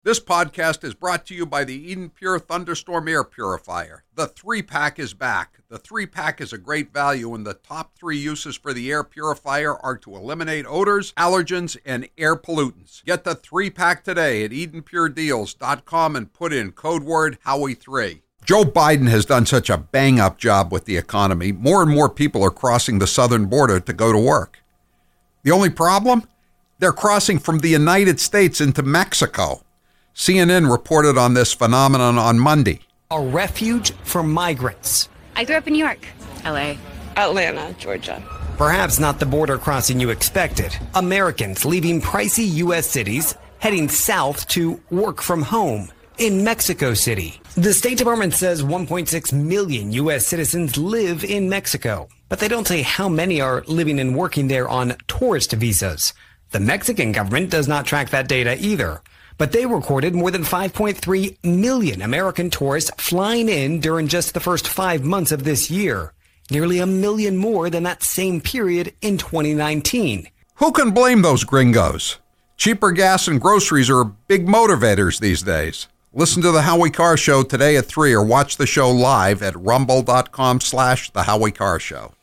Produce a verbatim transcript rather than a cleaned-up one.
This podcast is brought to you by the Eden Pure Thunderstorm Air Purifier. The three-pack is back. The three-pack is a great value, and the top three uses for the air purifier are to eliminate odors, allergens, and air pollutants. Get the three-pack today at eden pure deals dot com and put in code word Howie three. Joe Biden has done such a bang-up job with the economy, more and more people are crossing the southern border to go to work. The only problem? They're crossing from the United States into Mexico. C N N reported on this phenomenon on Monday. A refuge for migrants. I grew up in New York. L A. Atlanta, Georgia. Perhaps not the border crossing you expected. Americans leaving pricey U S cities, heading south to work from home in Mexico City. The State Department says one point six million U S citizens live in Mexico, but they don't say how many are living and working there on tourist visas. The Mexican government does not track that data either. But they recorded more than five point three million American tourists flying in during just the first five months of this year, nearly a million more than that same period in twenty nineteen. Who can blame those gringos? Cheaper gas and groceries are big motivators these days. Listen to The Howie Carr Show today at three or watch the show live at rumble dot com slash The Howie Carr Show.